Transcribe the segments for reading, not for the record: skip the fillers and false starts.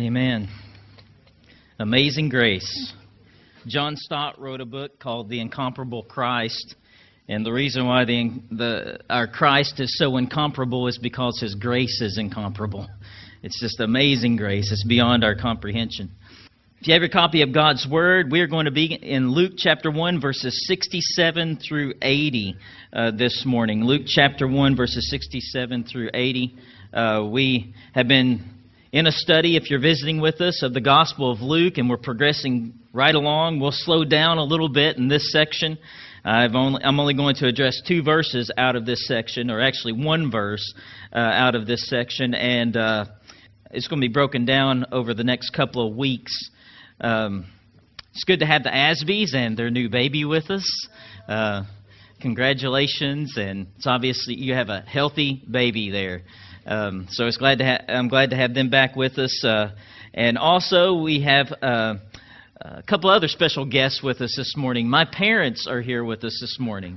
Amen. Amazing Grace. John Stott wrote a book called The Incomparable Christ, and the reason why our Christ is so incomparable is because His grace is incomparable. It's just amazing grace. It's beyond our comprehension. If you have your copy of God's Word, we are going to be in Luke chapter 1, verses 67 through 80 this morning. Luke chapter 1, verses 67 through 80. We have been in a study, if you're visiting with us, of the Gospel of Luke, and we're progressing right along. We'll slow down a little bit in this section. I'm only going to address two verses out of this section, or actually one verse out of this section, and it's going to be broken down over the next couple of weeks. It's good to have the Asbys and their new baby with us. Congratulations, and it's obviously you have a healthy baby there. So I'm glad to have them back with us. And also we have a couple other special guests with us this morning. My parents are here with us this morning.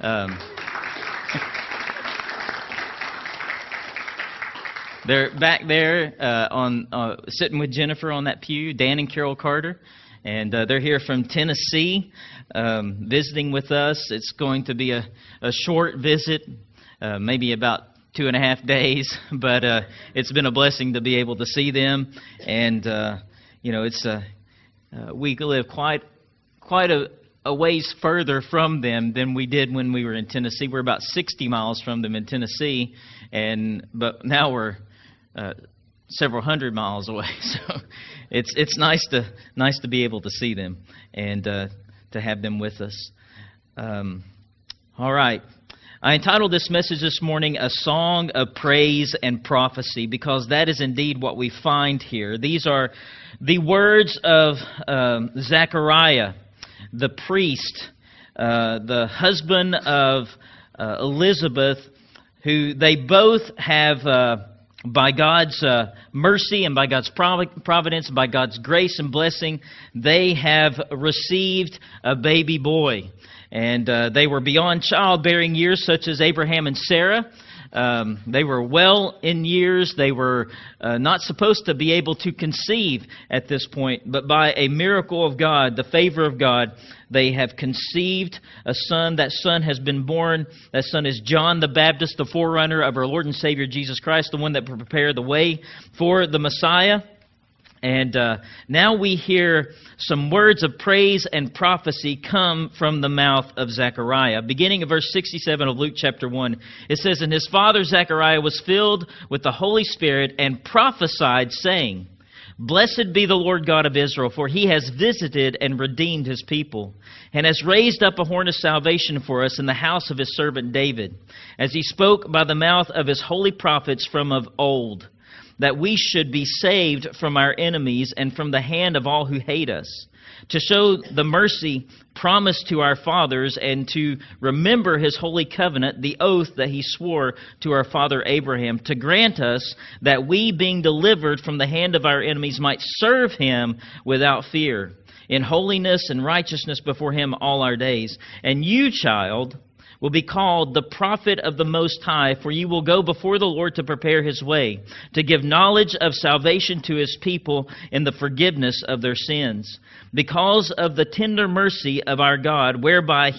They're back there sitting with Jennifer on that pew, Dan and Carol Carter. And they're here from Tennessee visiting with us. It's going to be a short visit, maybe about 2.5 days, but it's been a blessing to be able to see them. And, it's we live quite a ways further from them than we did when we were in Tennessee. We're about 60 miles from them in Tennessee, but now we're several hundred miles away. So it's nice to be able to see them and to have them with us. All right. I entitled this message this morning, A Song of Praise and Prophecy, because that is indeed what we find here. These are the words of Zechariah, the priest, the husband of Elizabeth, who they both have, by God's mercy and by God's providence and by God's grace and blessing, they have received a baby boy. And they were beyond childbearing years, such as Abraham and Sarah. They were well in years. They were not supposed to be able to conceive at this point. But by a miracle of God, the favor of God, they have conceived a son. That son has been born. That son is John the Baptist, the forerunner of our Lord and Savior Jesus Christ, the one that prepared the way for the Messiah. And now we hear some words of praise and prophecy come from the mouth of Zechariah. Beginning of verse 67 of Luke chapter 1, it says, "And his father Zechariah was filled with the Holy Spirit and prophesied, saying, Blessed be the Lord God of Israel, for He has visited and redeemed His people, and has raised up a horn of salvation for us in the house of His servant David, as He spoke by the mouth of His holy prophets from of old, that we should be saved from our enemies and from the hand of all who hate us, to show the mercy promised to our fathers, and to remember His holy covenant, the oath that He swore to our father Abraham, to grant us that we, being delivered from the hand of our enemies, might serve Him without fear, in holiness and righteousness before Him all our days. And you, child, will be called the prophet of the Most High, for you will go before the Lord to prepare His way, to give knowledge of salvation to His people in the forgiveness of their sins, because of the tender mercy of our God, whereby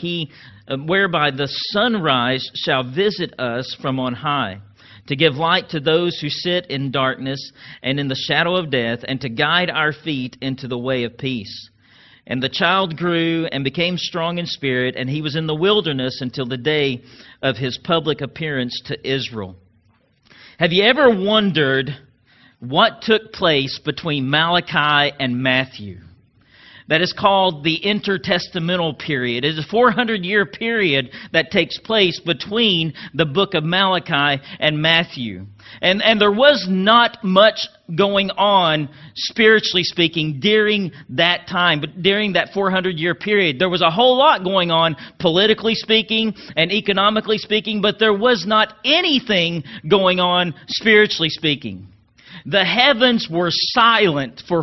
the sunrise shall visit us from on high, to give light to those who sit in darkness and in the shadow of death, and to guide our feet into the way of peace. And the child grew and became strong in spirit, and he was in the wilderness until the day of His public appearance to Israel." Have you ever wondered what took place between Malachi and Matthew? That is called the intertestamental period. It is a 400-year period that takes place between the book of Malachi and Matthew. And there was not much going on, spiritually speaking, during that time, but during that 400-year period. There was a whole lot going on, politically speaking and economically speaking, but there was not anything going on, spiritually speaking. The heavens were silent for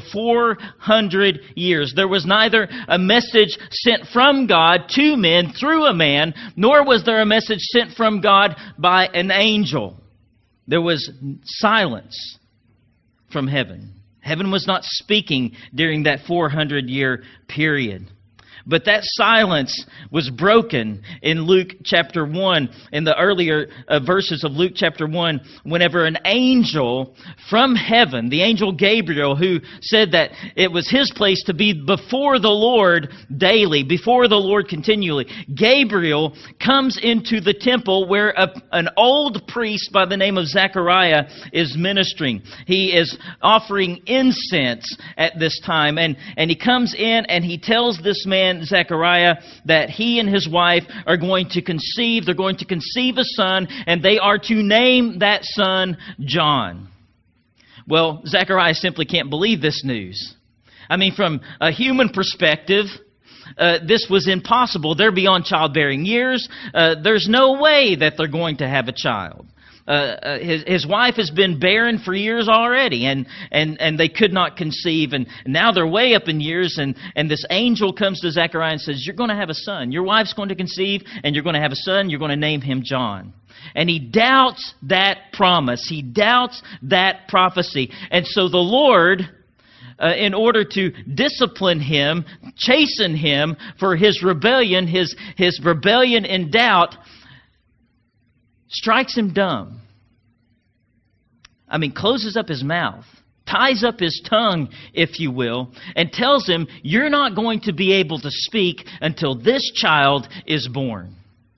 400 years. There was neither a message sent from God to men through a man, nor was there a message sent from God by an angel. There was silence from heaven. Heaven was not speaking during that 400-year period. But that silence was broken in Luke chapter 1, in the earlier verses of Luke chapter 1, whenever an angel from heaven, the angel Gabriel, who said that it was his place to be before the Lord daily, before the Lord continually, Gabriel comes into the temple where an old priest by the name of Zechariah is ministering. He is offering incense at this time, and he comes in and he tells this man, Zechariah, that he and his wife are going to conceive. They're going to conceive a son, and they are to name that son John. Well, Zechariah simply can't believe this news. I mean, from a human perspective, this was impossible. They're beyond childbearing years. There's no way that they're going to have a child. His wife has been barren for years already, and they could not conceive, and now they're way up in years, and this angel comes to Zechariah and says, you're going to have a son. Your wife's going to conceive, and you're going to have a son. You're going to name him John. And he doubts that promise. He doubts that prophecy. And so the Lord, in order to discipline him, chasten him for his rebellion, his rebellion in doubt, strikes him dumb. I mean, closes up his mouth, ties up his tongue, if you will, and tells him, you're not going to be able to speak until this child is born.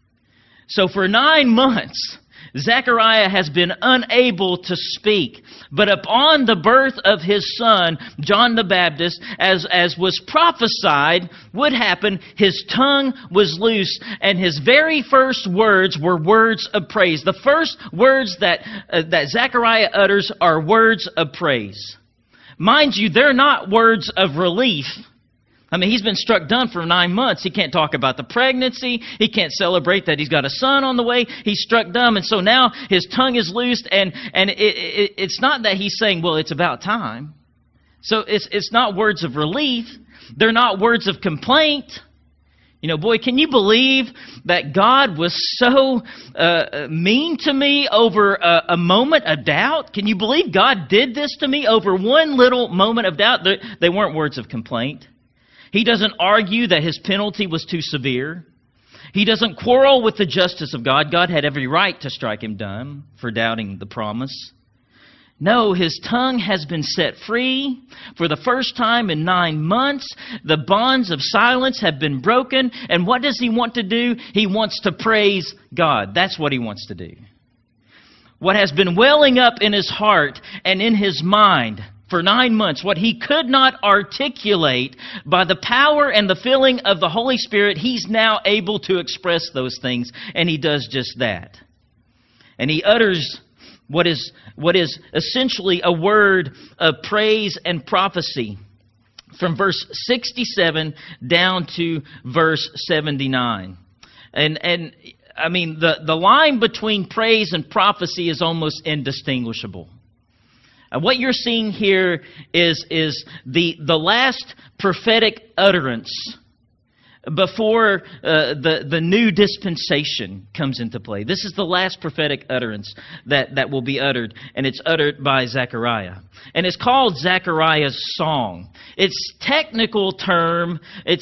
So for 9 months, Zechariah has been unable to speak. But upon the birth of his son, John the Baptist, as was prophesied would happen, his tongue was loose, and his very first words were words of praise. The first words that Zechariah utters are words of praise. Mind you, they're not words of relief. I mean, he's been struck dumb for 9 months. He can't talk about the pregnancy. He can't celebrate that he's got a son on the way. He's struck dumb. And so now his tongue is loosed. And it's not that he's saying, well, it's about time. So it's not words of relief. They're not words of complaint. You know, boy, can you believe that God was so mean to me over a moment of doubt? Can you believe God did this to me over one little moment of doubt? They weren't words of complaint. He doesn't argue that his penalty was too severe. He doesn't quarrel with the justice of God. God had every right to strike him dumb for doubting the promise. No, his tongue has been set free. For the first time in 9 months, the bonds of silence have been broken. And what does he want to do? He wants to praise God. That's what he wants to do. What has been welling up in his heart and in his mind for 9 months, what he could not articulate, by the power and the filling of the Holy Spirit, he's now able to express those things, and he does just that. And he utters what is essentially a word of praise and prophecy from verse 67 down to verse 79. And I mean, the line between praise and prophecy is almost indistinguishable. What you're seeing here is the last prophetic utterance before the new dispensation comes into play. This is the last prophetic utterance that will be uttered, and it's uttered by Zechariah. And it's called Zechariah's Song. Its technical title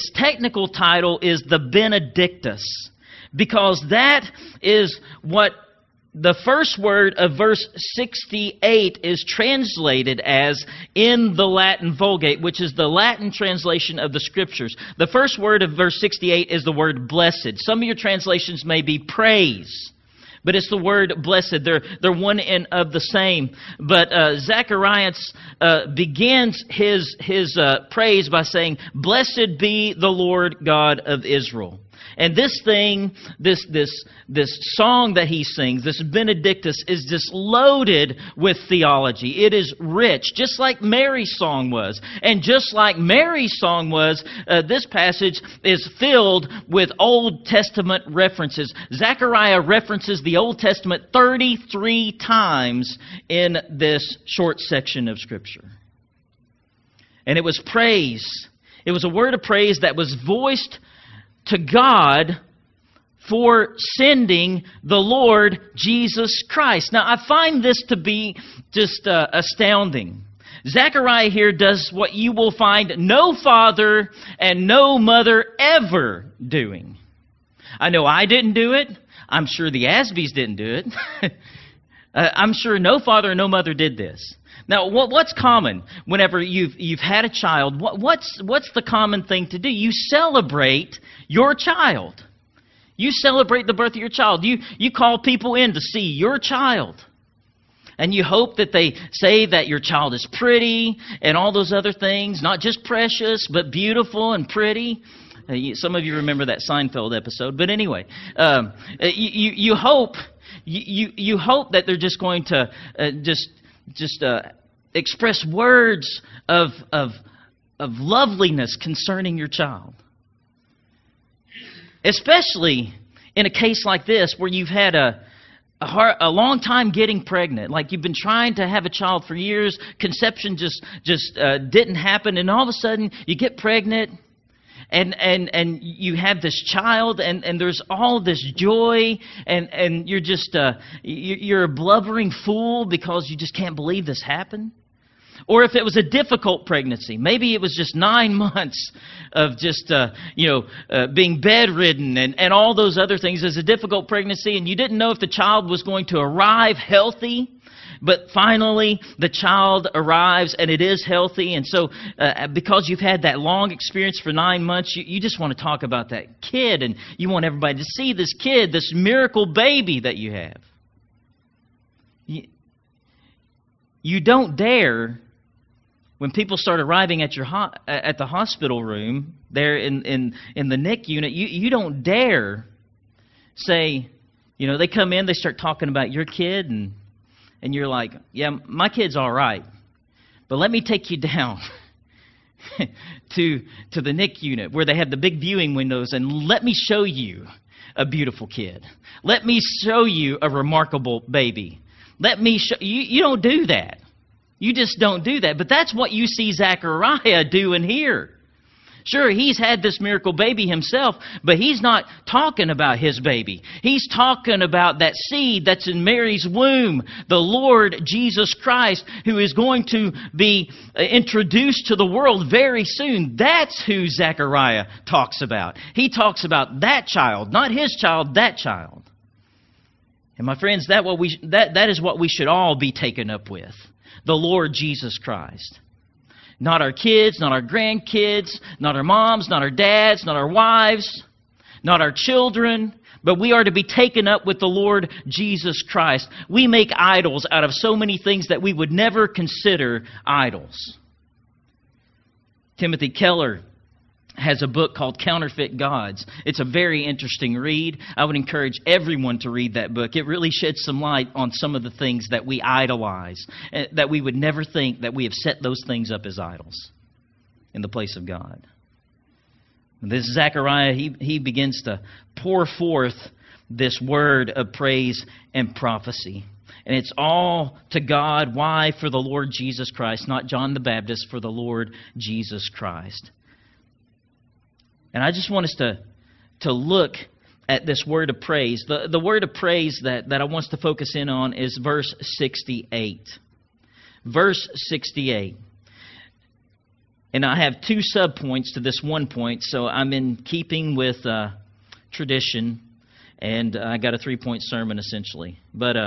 is the Benedictus, because that is what the first word of verse 68 is translated as in the Latin Vulgate, which is the Latin translation of the Scriptures. The first word of verse 68 is the word blessed. Some of your translations may be praise, but it's the word blessed. They're one and of the same. But Zechariah begins his praise by saying, "Blessed be the Lord God of Israel." And this thing, this song that he sings, this Benedictus, is just loaded with theology. It is rich, just like Mary's song was. And just like Mary's song was, this passage is filled with Old Testament references. Zechariah references the Old Testament 33 times in this short section of Scripture. And it was praise. It was a word of praise that was voiced to God for sending the Lord Jesus Christ. Now, I find this to be just astounding. Zechariah here does what you will find no father and no mother ever doing. I know I didn't do it. I'm sure the Asbys didn't do it. I'm sure no father and no mother did this. Now, what's common whenever you've had a child? What's the common thing to do? You celebrate your child. You celebrate the birth of your child. You call people in to see your child. And you hope that they say that your child is pretty and all those other things, not just precious, but beautiful and pretty. Some of you remember that Seinfeld episode. But anyway, you hope that they're just going to express words of loveliness concerning your child. Especially in a case like this where you've had a long time getting pregnant, like you've been trying to have a child for years, conception just didn't happen, and all of a sudden you get pregnant, and you have this child, and there's all this joy, and you're just you're a blubbering fool because you just can't believe this happened. Or if it was a difficult pregnancy, maybe it was just 9 months of just, being bedridden and all those other things as a difficult pregnancy, and you didn't know if the child was going to arrive healthy, but finally the child arrives and it is healthy. And so because you've had that long experience for 9 months, you just want to talk about that kid, and you want everybody to see this kid, this miracle baby that you have. You don't dare, when people start arriving at at the hospital room there in the NIC unit, you don't dare say, they come in, they start talking about your kid, and you're like, yeah, my kid's all right, but let me take you down to the NIC unit where they have the big viewing windows, and let me show you a beautiful kid. Let me show you a remarkable baby. Let me show you. You don't do that. You just don't do that. But that's what you see Zechariah doing here. Sure, he's had this miracle baby himself, but he's not talking about his baby. He's talking about that seed that's in Mary's womb, the Lord Jesus Christ, who is going to be introduced to the world very soon. That's who Zechariah talks about. He talks about that child, not his child, that child. And my friends, that is what we should all be taken up with. The Lord Jesus Christ. Not our kids, not our grandkids, not our moms, not our dads, not our wives, not our children, but we are to be taken up with the Lord Jesus Christ. We make idols out of so many things that we would never consider idols. Timothy Keller has a book called Counterfeit Gods. It's a very interesting read. I would encourage everyone to read that book. It really sheds some light on some of the things that we idolize, that we would never think that we have set those things up as idols in the place of God. This Zechariah, he begins to pour forth this word of praise and prophecy. And it's all to God. Why? For the Lord Jesus Christ, not John the Baptist, for the Lord Jesus Christ. And I just want us to look at this word of praise. The word of praise that I want us to focus in on is verse 68. Verse 68. And I have two subpoints to this one point, so I'm in keeping with tradition, and I got a 3-point sermon essentially. But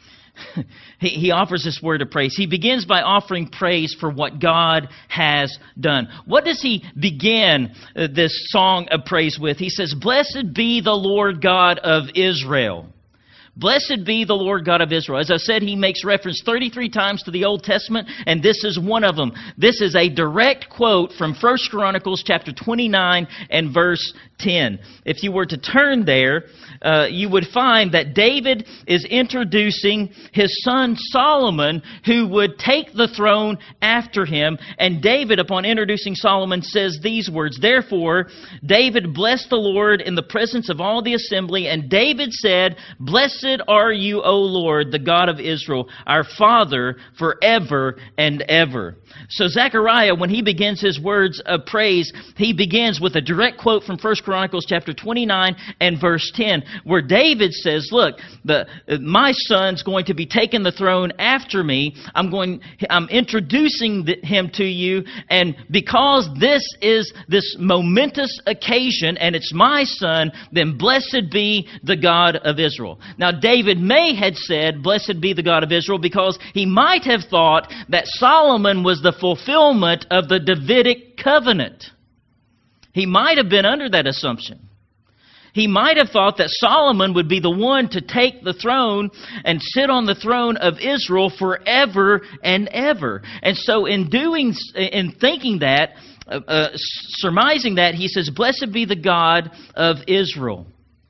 he offers this word of praise. He begins by offering praise for what God has done. What does he begin this song of praise with? He says, "Blessed be the Lord God of Israel." Blessed be the Lord God of Israel. As I said, he makes reference 33 times to the Old Testament, and this is one of them. This is a direct quote from 1 Chronicles chapter 29 and verse 10. If you were to turn there, you would find that David is introducing his son Solomon, who would take the throne after him. And David, upon introducing Solomon, says these words, "Therefore, David blessed the Lord in the presence of all the assembly, and David said, Blessed are you, O Lord, the God of Israel, our Father, forever and ever." So Zechariah, when he begins his words of praise, he begins with a direct quote from 1 Chronicles chapter 29 and verse 10, where David says, look, my son's going to be taking the throne after me. I'm introducing him to you, and because this is this momentous occasion, and it's my son, then blessed be the God of Israel. Now, David may have said, blessed be the God of Israel, because he might have thought that Solomon was the fulfillment of the Davidic covenant. He might have been under that assumption. He might have thought that Solomon would be the one to take the throne and sit on the throne of Israel forever and ever. And so in thinking that, surmising that, he says, blessed be the God of Israel.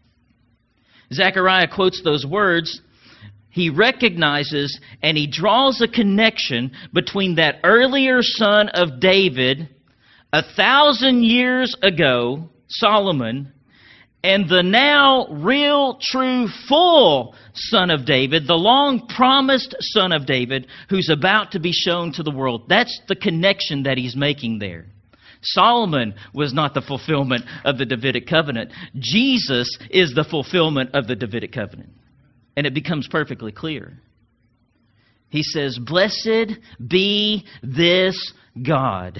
Zechariah quotes those words. He recognizes and he draws a connection between that earlier son of David, 1,000 years ago, Solomon, and the now real, true, full son of David, the long-promised son of David, who's about to be shown to the world. That's the connection that he's making there. Solomon was not the fulfillment of the Davidic covenant. Jesus is the fulfillment of the Davidic covenant. And it becomes perfectly clear. He says, blessed be this God.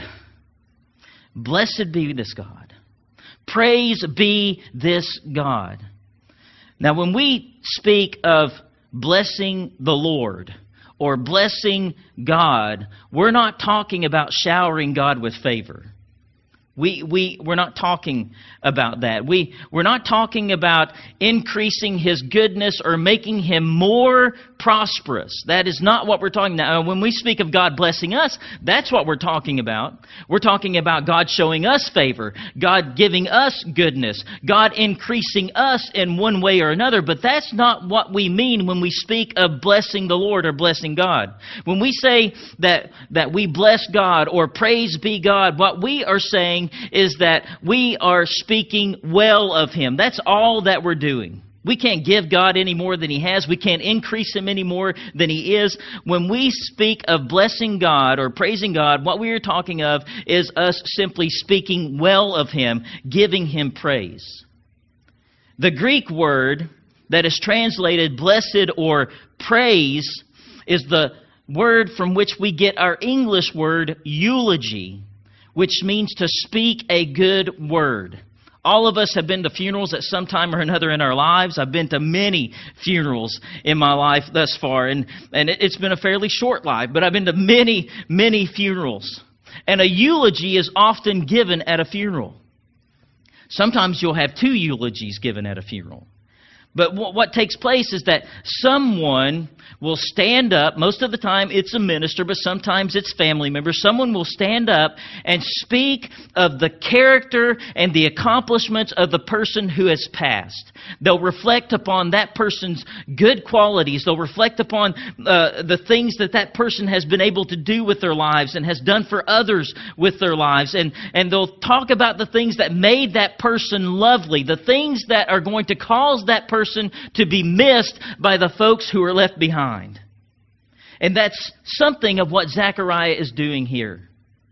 Blessed be this God. Praise be this God. Now, when we speak of blessing the Lord or blessing God, we're not talking about showering God with favor. We're not talking about that. We're not talking about increasing His goodness or making Him more prosperous. That is not what we're talking about. When we speak of God blessing us, that's what we're talking about. We're talking about God showing us favor, God giving us goodness, God increasing us in one way or another. But that's not what we mean when we speak of blessing the Lord or blessing God. When we say that we bless God or praise be God, what we are saying is that we are speaking well of Him. That's all that we're doing. We can't give God any more than He has. We can't increase Him any more than He is. When we speak of blessing God or praising God, what we are talking of is us simply speaking well of Him, giving Him praise. The Greek word that is translated blessed or praise is the word from which we get our English word eulogy, which means to speak a good word. All of us have been to funerals at some time or another in our lives. I've been to many funerals in my life thus far, and it's been a fairly short life, but I've been to many, many funerals. And a eulogy is often given at a funeral. Sometimes you'll have two eulogies given at a funeral. But what takes place is that someone will stand up. Most of the time it's a minister, but sometimes it's family members. Someone will stand up and speak of the character and the accomplishments of the person who has passed. They'll reflect upon that person's good qualities. They'll reflect upon the things that person has been able to do with their lives and has done for others with their lives. And they'll talk about the things that made that person lovely, the things that are going to cause that person to be missed by the folks who are left behind. And that's something of what Zechariah is doing here.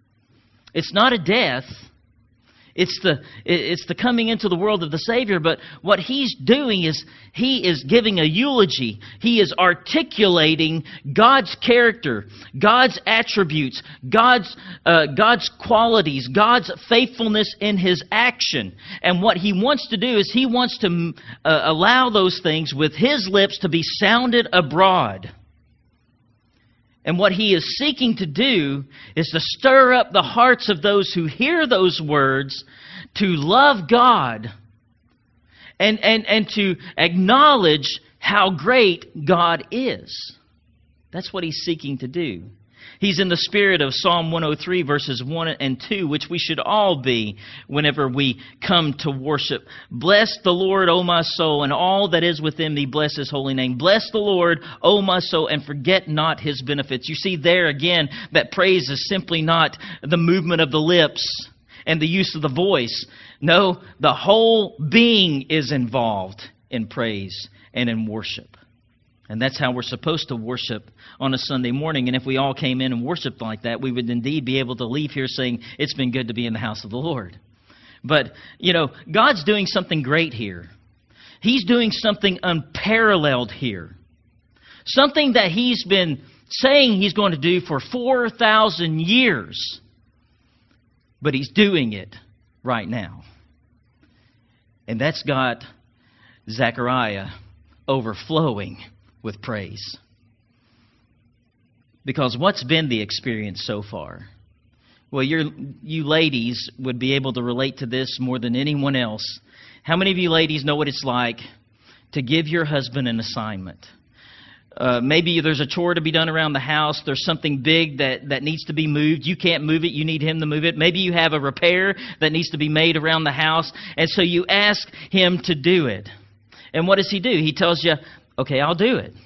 It's not a death. It's the coming into the world of the Savior. But what he's doing is he is giving a eulogy. He is articulating God's character, God's attributes, God's qualities, God's faithfulness in His action. And what he wants to do is he wants to allow those things with his lips to be sounded abroad. And what he is seeking to do is to stir up the hearts of those who hear those words to love God and to acknowledge how great God is. That's what he's seeking to do. He's in the spirit of Psalm 103 verses 1 and 2, which we should all be whenever we come to worship. Bless the Lord, O my soul, and all that is within me, bless His holy name. Bless the Lord, O my soul, and forget not His benefits. You see there again that praise is simply not the movement of the lips and the use of the voice. No, the whole being is involved in praise and in worship. And that's how we're supposed to worship on a Sunday morning. And if we all came in and worshiped like that, we would indeed be able to leave here saying, it's been good to be in the house of the Lord. But, God's doing something great here. He's doing something unparalleled here. Something that He's been saying He's going to do for 4,000 years. But He's doing it right now. And that's got Zechariah overflowing with praise. Because what's been the experience so far? Well, you ladies would be able to relate to this more than anyone else. How many of you ladies know what it's like to give your husband an assignment? Maybe there's a chore to be done around the house. There's something big that needs to be moved. You can't move it. You need him to move it. Maybe you have a repair that needs to be made around the house. And so you ask him to do it. And what does he do? He tells you, okay, I'll do it.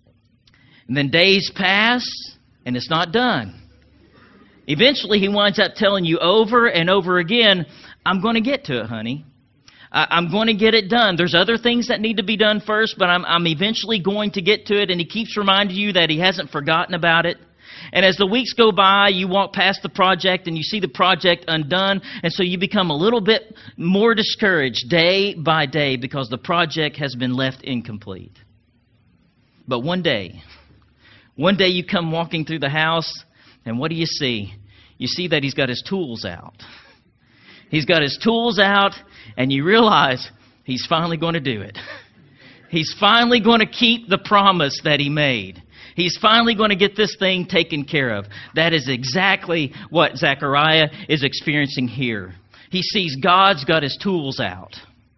And then days pass, and it's not done. Eventually, he winds up telling you over and over again, I'm going to get to it, honey. I'm going to get it done. There's other things that need to be done first, but I'm eventually going to get to it. And he keeps reminding you that he hasn't forgotten about it. And as the weeks go by, you walk past the project and you see the project undone. And so you become a little bit more discouraged day by day because the project has been left incomplete. But one day you come walking through the house, and what do you see? You see that he's got his tools out. He's got his tools out, and you realize he's finally going to do it. He's finally going to keep the promise that he made. He's finally going to get this thing taken care of. That is exactly what Zechariah is experiencing here. He sees God's got his tools out.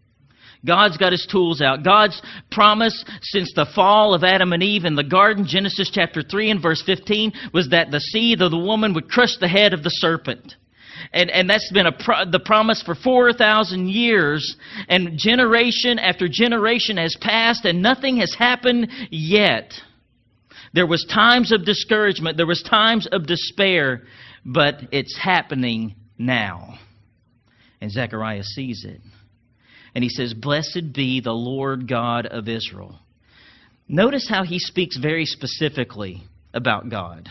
God's got his tools out. God's promise since the fall of Adam and Eve in the garden, Genesis chapter 3 and verse 15, was that the seed of the woman would crush the head of the serpent. And that's been the promise for 4,000 years. And generation after generation has passed and nothing has happened yet. There was times of discouragement. There was times of despair. But it's happening now. And Zechariah sees it. And he says, "Blessed be the Lord God of Israel." Notice how he speaks very specifically about God.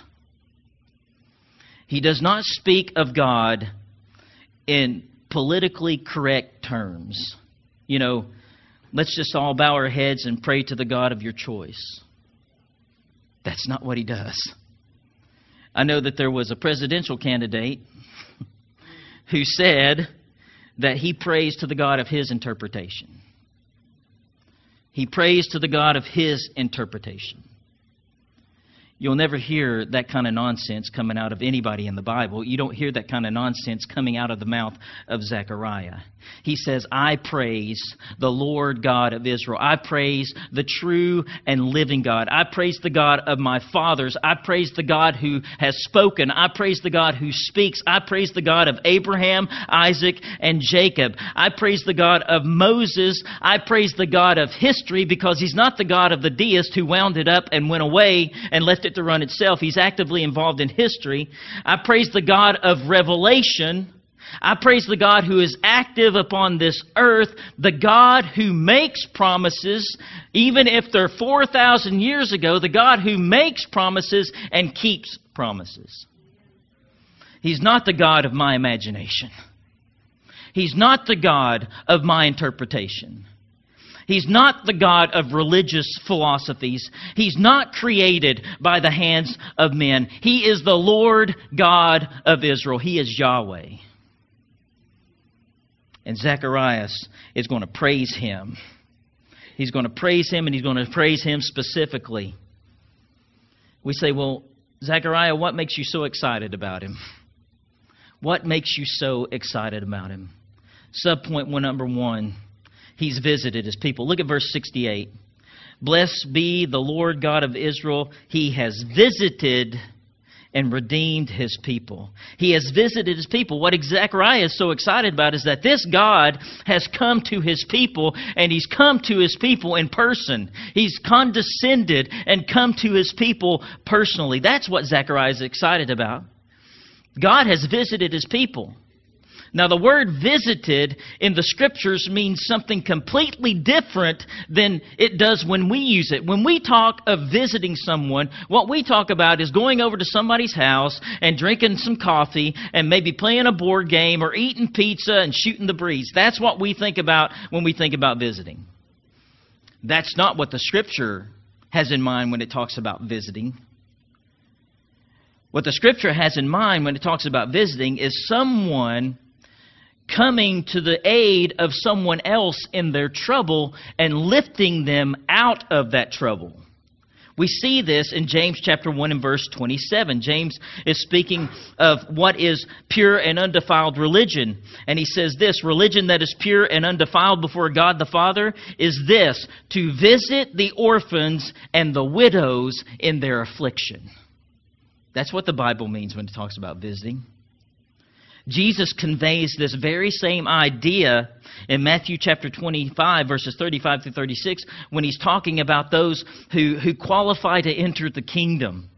He does not speak of God in politically correct terms. Let's just all bow our heads and pray to the God of your choice. That's not what he does. I know that there was a presidential candidate who said that he prays to the God of his interpretation. He prays to the God of his interpretation. You'll never hear that kind of nonsense coming out of anybody in the Bible. You don't hear that kind of nonsense coming out of the mouth of Zechariah. He says, I praise the Lord God of Israel. I praise the true and living God. I praise the God of my fathers. I praise the God who has spoken. I praise the God who speaks. I praise the God of Abraham, Isaac, and Jacob. I praise the God of Moses. I praise the God of history because he's not the God of the deist who wound it up and went away and left it to run itself. He's actively involved in history. I praise the God of revelation. I praise the God who is active upon this earth, the God who makes promises, even if they're 4,000 years ago, the God who makes promises and keeps promises. He's not the God of my imagination. He's not the God of my interpretation. He's not the God of religious philosophies. He's not created by the hands of men. He is the Lord God of Israel. He is Yahweh. And Zacharias is going to praise him. He's going to praise him, and he's going to praise him specifically. We say, well, Zechariah, what makes you so excited about him? What makes you so excited about him? Subpoint number 1, he's visited his people. Look at verse 68. Blessed be the Lord God of Israel. He has visited and redeemed his people. He has visited his people. What Zechariah is so excited about is that this God has come to his people, and he's come to his people in person. He's condescended and come to his people personally. That's what Zechariah is excited about. God has visited his people. Now, the word visited in the Scriptures means something completely different than it does when we use it. When we talk of visiting someone, what we talk about is going over to somebody's house and drinking some coffee and maybe playing a board game or eating pizza and shooting the breeze. That's what we think about when we think about visiting. That's not what the Scripture has in mind when it talks about visiting. What the Scripture has in mind when it talks about visiting is someone coming to the aid of someone else in their trouble and lifting them out of that trouble. We see this in James chapter 1 and verse 27. James is speaking of what is pure and undefiled religion. And he says this, religion that is pure and undefiled before God the Father is this, to visit the orphans and the widows in their affliction. That's what the Bible means when it talks about visiting. Jesus conveys this very same idea in Matthew chapter 25, verses 35 through 36, when he's talking about those who qualify to enter the kingdom.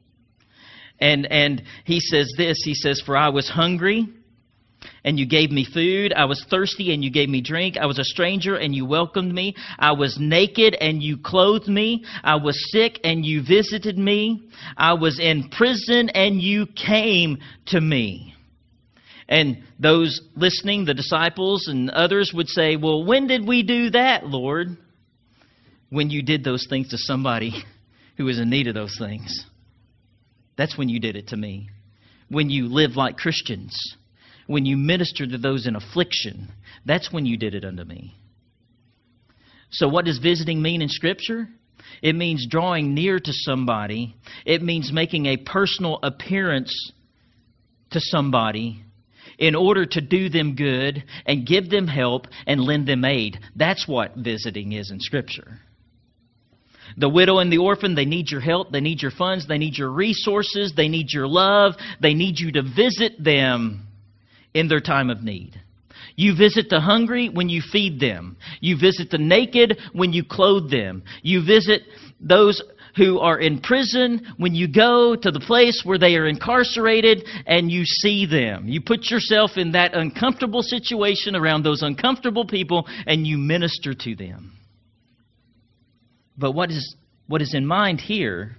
And he says this, he says, for I was hungry, and you gave me food. I was thirsty, and you gave me drink. I was a stranger, and you welcomed me. I was naked, and you clothed me. I was sick, and you visited me. I was in prison, and you came to me. And those listening, the disciples and others would say, well, when did we do that, Lord? When you did those things to somebody who was in need of those things. That's when you did it to me. When you live like Christians. When you minister to those in affliction. That's when you did it unto me. So what does visiting mean in Scripture? It means drawing near to somebody. It means making a personal appearance to somebody in order to do them good and give them help and lend them aid. That's what visiting is in Scripture. The widow and the orphan, they need your help, they need your funds, they need your resources, they need your love, they need you to visit them in their time of need. You visit the hungry when you feed them. You visit the naked when you clothe them. You visit those who are in prison when you go to the place where they are incarcerated and you see them. You put yourself in that uncomfortable situation around those uncomfortable people and you minister to them. But what is in mind here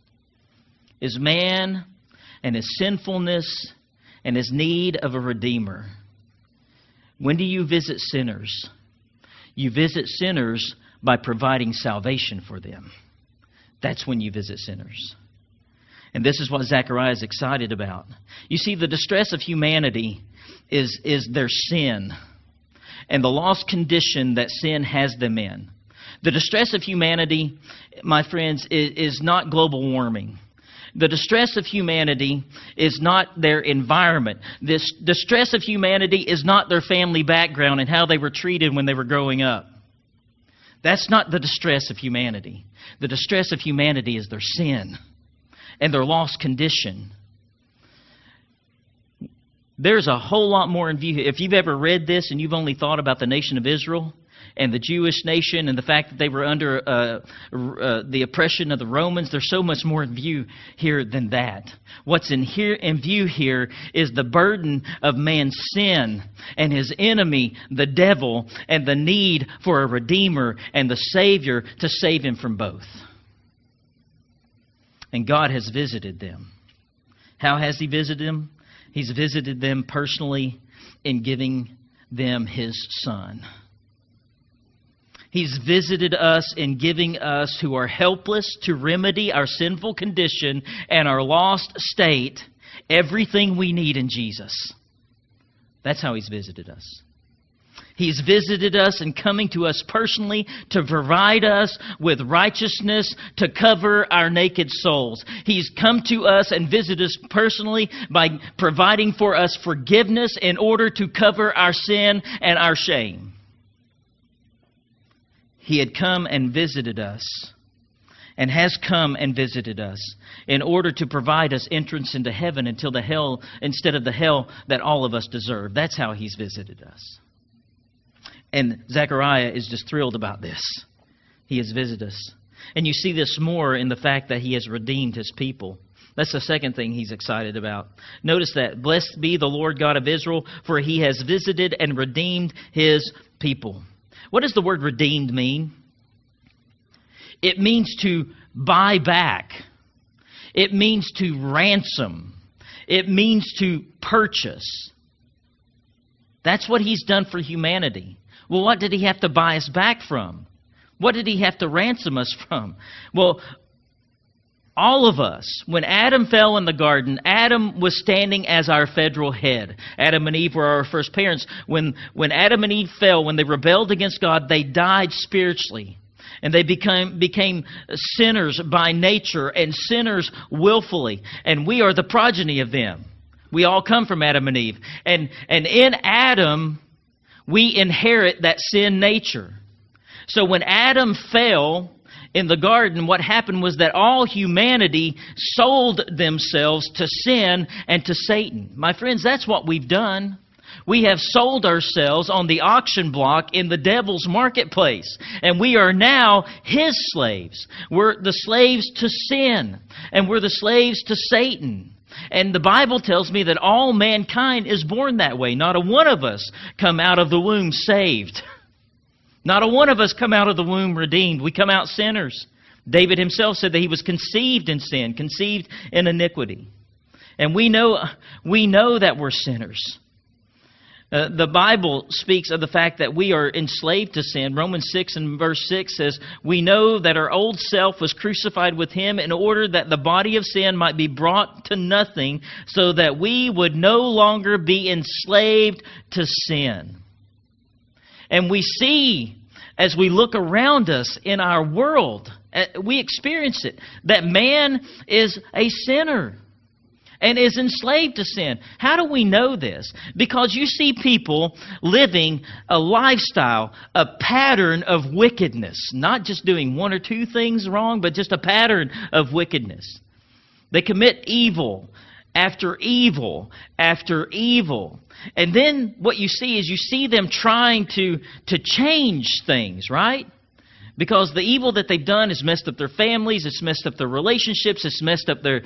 is man and his sinfulness and his need of a Redeemer. When do you visit sinners? You visit sinners by providing salvation for them. That's when you visit sinners. And this is what Zechariah is excited about. You see, the distress of humanity is their sin and the lost condition that sin has them in. The distress of humanity, my friends, is not global warming. The distress of humanity is not their environment. This distress of humanity is not their family background and how they were treated when they were growing up. That's not the distress of humanity. The distress of humanity is their sin and their lost condition. There's a whole lot more in view. If you've ever read this and you've only thought about the nation of Israel and the Jewish nation and the fact that they were under the oppression of the Romans, there's so much more in view here than that. What's in view here is the burden of man's sin and his enemy, the devil, and the need for a Redeemer and the Savior to save him from both. And God has visited them. How has He visited them? He's visited them personally in giving them His Son. He's visited us in giving us who are helpless to remedy our sinful condition and our lost state everything we need in Jesus. That's how He's visited us. He's visited us in coming to us personally to provide us with righteousness to cover our naked souls. He's come to us and visited us personally by providing for us forgiveness in order to cover our sin and our shame. He had come and visited us and has come and visited us in order to provide us entrance into heaven instead of the hell that all of us deserve. That's how He's visited us. And Zechariah is just thrilled about this. He has visited us. And you see this more in the fact that He has redeemed His people. That's the second thing he's excited about. Notice that. Blessed be the Lord God of Israel, for he has visited and redeemed his people. What does the word redeemed mean? It means to buy back. It means to ransom. It means to purchase. That's what he's done for humanity. Well, what did he have to buy us back from? What did he have to ransom us from? Well, all of us, when Adam fell in the garden, Adam was standing as our federal head. Adam and Eve were our first parents. When Adam and Eve fell, when they rebelled against God, they died spiritually. And they became sinners by nature and sinners willfully. And we are the progeny of them. We all come from Adam and Eve. And in Adam, we inherit that sin nature. So when Adam fell in the garden, what happened was that all humanity sold themselves to sin and to Satan. My friends, that's what we've done. We have sold ourselves on the auction block in the devil's marketplace. And we are now his slaves. We're the slaves to sin. And we're the slaves to Satan. And the Bible tells me that all mankind is born that way. Not a one of us come out of the womb saved. Not a one of us come out of the womb redeemed. We come out sinners. David himself said that he was conceived in sin, conceived in iniquity. And we know that we're sinners. The Bible speaks of the fact that we are enslaved to sin. Romans 6 and verse 6 says, we know that our old self was crucified with him in order that the body of sin might be brought to nothing, so that we would no longer be enslaved to sin. And we see, as we look around us in our world, we experience it, that man is a sinner and is enslaved to sin. How do we know this? Because you see people living a lifestyle, a pattern of wickedness. Not just doing one or two things wrong, but just a pattern of wickedness. They commit evil after evil after evil. And then what you see is you see them trying to change things, right? Because the evil that they've done has messed up their families, it's messed up their relationships, it's messed up their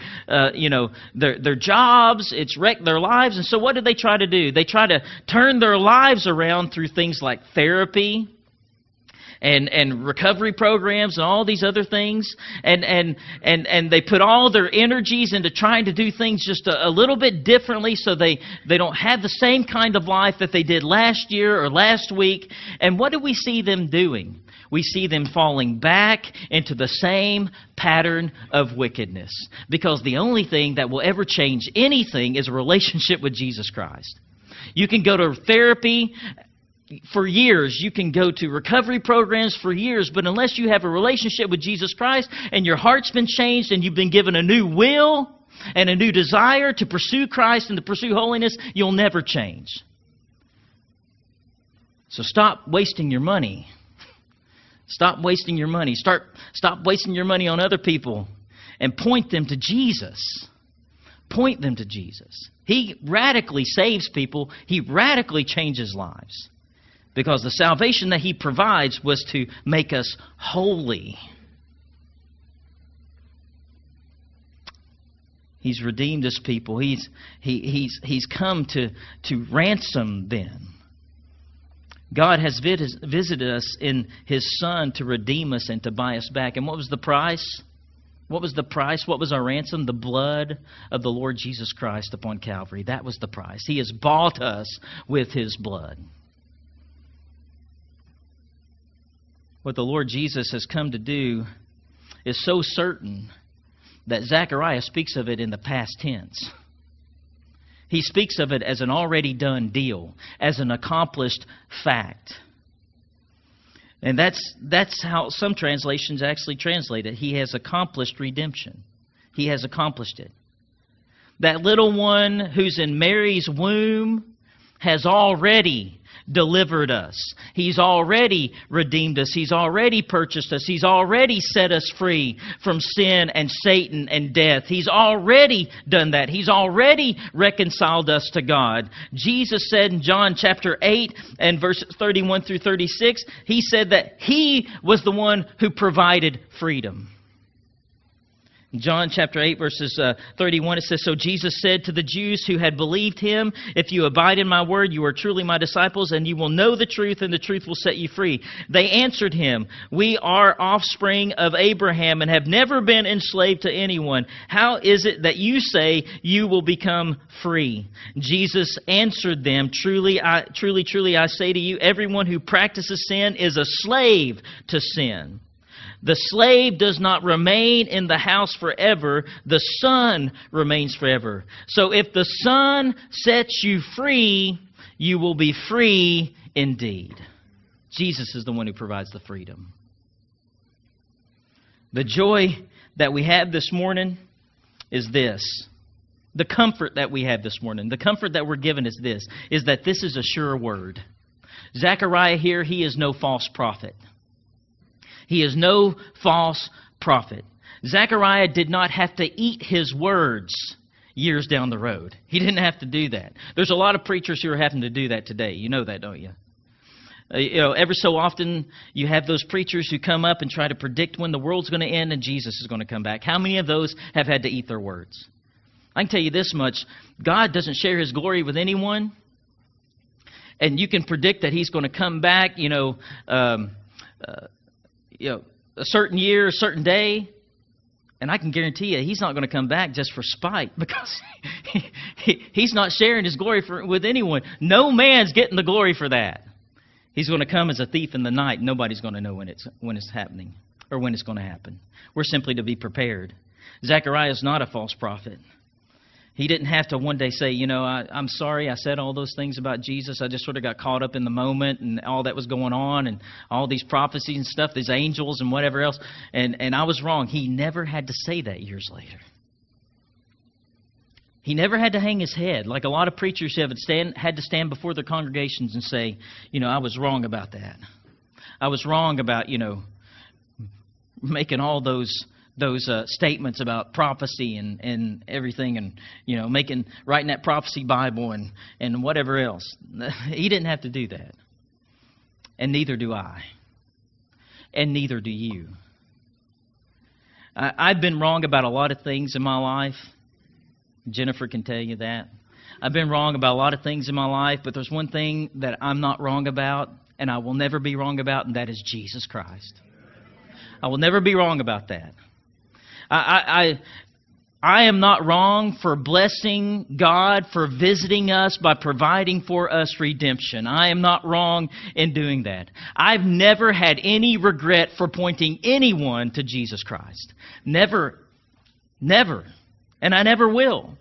jobs, it's wrecked their lives. And so what do they try to do? They try to turn their lives around through things like therapy and recovery programs and all these other things. And they put all their energies into trying to do things just a little bit differently so they don't have the same kind of life that they did last year or last week. And what do we see them doing? We see them falling back into the same pattern of wickedness. Because the only thing that will ever change anything is a relationship with Jesus Christ. You can go to therapy for years. You can go to recovery programs for years. But unless you have a relationship with Jesus Christ and your heart's been changed and you've been given a new will and a new desire to pursue Christ and to pursue holiness, you'll never change. So stop wasting your money. Stop wasting your money. Stop wasting your money on other people and point them to Jesus. Point them to Jesus. He radically saves people. He radically changes lives. Because the salvation that He provides was to make us holy. He's redeemed His people. He's come to ransom them. God has visited us in His Son to redeem us and to buy us back. And what was the price? What was the price? What was our ransom? The blood of the Lord Jesus Christ upon Calvary. That was the price. He has bought us with His blood. What the Lord Jesus has come to do is so certain that Zechariah speaks of it in the past tense. He speaks of it as an already done deal, as an accomplished fact. And that's how some translations actually translate it. He has accomplished redemption. He has accomplished it. That little one who's in Mary's womb has already delivered us. He's already redeemed us. He's already purchased us. He's already set us free from sin and Satan and death. He's already done that. He's already reconciled us to God. Jesus said in John chapter 8 and verses 31 through 36, He said that He was the one who provided freedom. John chapter 8, verses 31, it says, "So Jesus said to the Jews who had believed him, 'If you abide in my word, you are truly my disciples, and you will know the truth, and the truth will set you free.' They answered him, 'We are offspring of Abraham and have never been enslaved to anyone. How is it that you say you will become free?' Jesus answered them, 'Truly, I say to you, everyone who practices sin is a slave to sin. The slave does not remain in the house forever. The Son remains forever. So if the Son sets you free, you will be free indeed." Jesus is the one who provides the freedom. The joy that we have this morning is this. The comfort that we have this morning, the comfort that we're given is this, is that this is a sure word. Zechariah here, he is no false prophet. He is no false prophet. Zechariah did not have to eat his words years down the road. He didn't have to do that. There's a lot of preachers who are having to do that today. You know that, don't you? Every so often you have those preachers who come up and try to predict when the world's going to end and Jesus is going to come back. How many of those have had to eat their words? I can tell you this much. God doesn't share His glory with anyone. And you can predict that He's going to come back, a certain year, a certain day, and I can guarantee you He's not going to come back just for spite, because He's not sharing His glory with anyone. No man's getting the glory for that. He's going to come as a thief in the night. Nobody's going to know when it's happening or when it's going to happen. We're simply to be prepared. Zechariah is not a false prophet. He didn't have to one day say, I'm sorry I said all those things about Jesus. I just sort of got caught up in the moment and all that was going on and all these prophecies and stuff, these angels and whatever else. And I was wrong. He never had to say that years later. He never had to hang his head like a lot of preachers had to stand before their congregations and say, I was wrong about that. I was wrong about, making all those statements about prophecy and everything, and writing that prophecy Bible and whatever else. He didn't have to do that, and neither do I, and neither do you. I've been wrong about a lot of things in my life. Jennifer can tell you that. I've been wrong about a lot of things in my life, but there's one thing that I'm not wrong about, and I will never be wrong about, and that is Jesus Christ. I will never be wrong about that. I am not wrong for blessing God for visiting us by providing for us redemption. I am not wrong in doing that. I've never had any regret for pointing anyone to Jesus Christ. Never. Never. And I never will.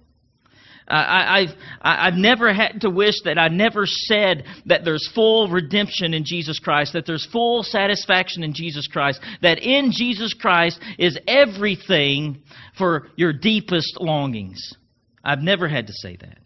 I've never had to wish that I never said that there's full redemption in Jesus Christ, that there's full satisfaction in Jesus Christ, that in Jesus Christ is everything for your deepest longings. I've never had to say that.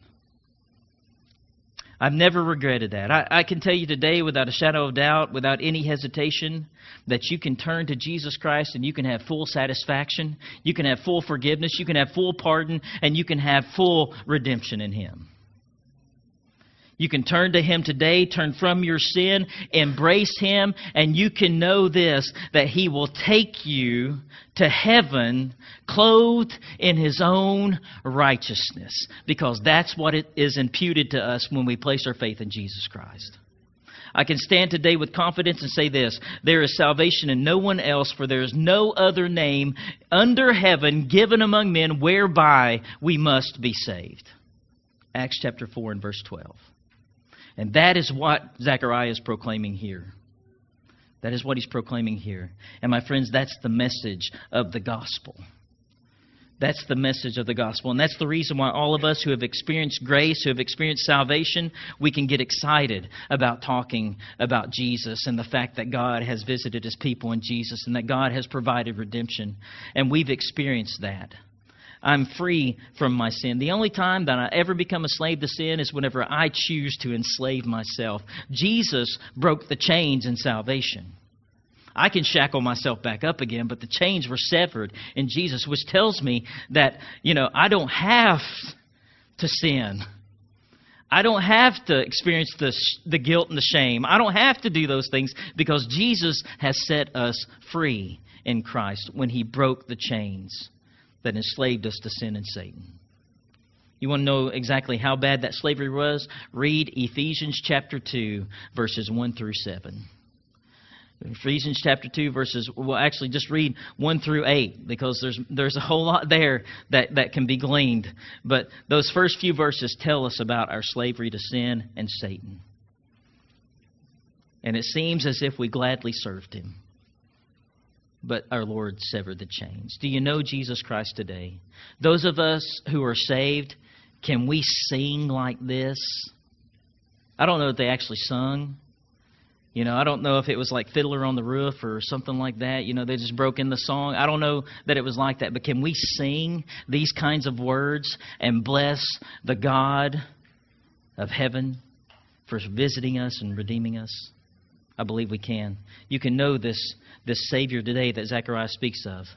I've never regretted that. I can tell you today without a shadow of doubt, without any hesitation, that you can turn to Jesus Christ and you can have full satisfaction, you can have full forgiveness, you can have full pardon, and you can have full redemption in Him. You can turn to Him today, turn from your sin, embrace Him, and you can know this, that He will take you to heaven clothed in His own righteousness, because that's what it is imputed to us when we place our faith in Jesus Christ. I can stand today with confidence and say this: there is salvation in no one else, for there is no other name under heaven given among men whereby we must be saved. Acts chapter 4 and verse 12. And that is what Zechariah is proclaiming here. That is what he's proclaiming here. And my friends, that's the message of the gospel. That's the message of the gospel. And that's the reason why all of us who have experienced grace, who have experienced salvation, we can get excited about talking about Jesus and the fact that God has visited His people in Jesus and that God has provided redemption. And we've experienced that. I'm free from my sin. The only time that I ever become a slave to sin is whenever I choose to enslave myself. Jesus broke the chains in salvation. I can shackle myself back up again, but the chains were severed in Jesus, which tells me that, I don't have to sin. I don't have to experience the guilt and the shame. I don't have to do those things because Jesus has set us free in Christ when He broke the chains that enslaved us to sin and Satan. You want to know exactly how bad that slavery was? Read Ephesians chapter 2, verses 1 through 7. Ephesians chapter 2 verses, well, actually just read 1 through 8, because there's a whole lot there that can be gleaned. But those first few verses tell us about our slavery to sin and Satan. And it seems as if we gladly served Him. But our Lord severed the chains. Do you know Jesus Christ today? Those of us who are saved, can we sing like this? I don't know if they actually sung. You know, I don't know if it was like Fiddler on the Roof or something like that. You know, they just broke in the song. I don't know that it was like that. But can we sing these kinds of words and bless the God of heaven for visiting us and redeeming us? I believe we can. You can know this Savior today that Zechariah speaks of.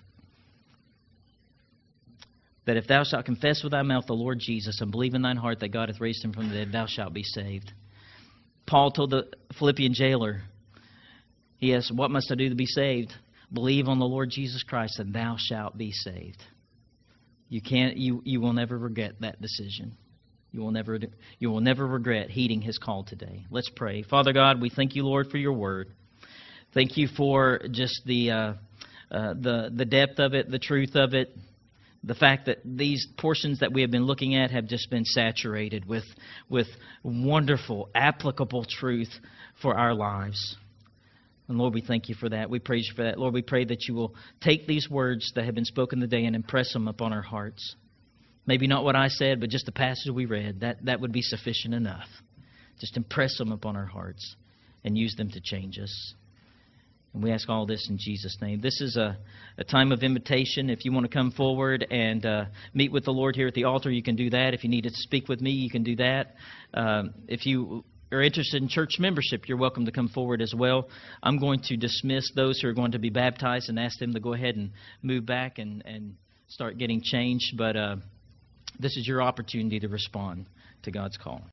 That if thou shalt confess with thy mouth the Lord Jesus and believe in thine heart that God hath raised Him from the dead, thou shalt be saved. Paul told the Philippian jailer, he asked, what must I do to be saved? Believe on the Lord Jesus Christ and thou shalt be saved. You will never regret that decision. You will never regret heeding His call today. Let's pray. Father God, we thank You, Lord, for Your word. Thank You for just the depth of it, the truth of it. The fact that these portions that we have been looking at have just been saturated with wonderful, applicable truth for our lives. And Lord, we thank You for that. We praise You for that. Lord, we pray that You will take these words that have been spoken today and impress them upon our hearts. Maybe not what I said, but just the passage we read. That would be sufficient enough. Just impress them upon our hearts and use them to change us. And we ask all this in Jesus' name. This is a time of invitation. If you want to come forward and meet with the Lord here at the altar, you can do that. If you need to speak with me, you can do that. If you are interested in church membership, you're welcome to come forward as well. I'm going to dismiss those who are going to be baptized and ask them to go ahead and move back and start getting changed. But this is your opportunity to respond to God's call.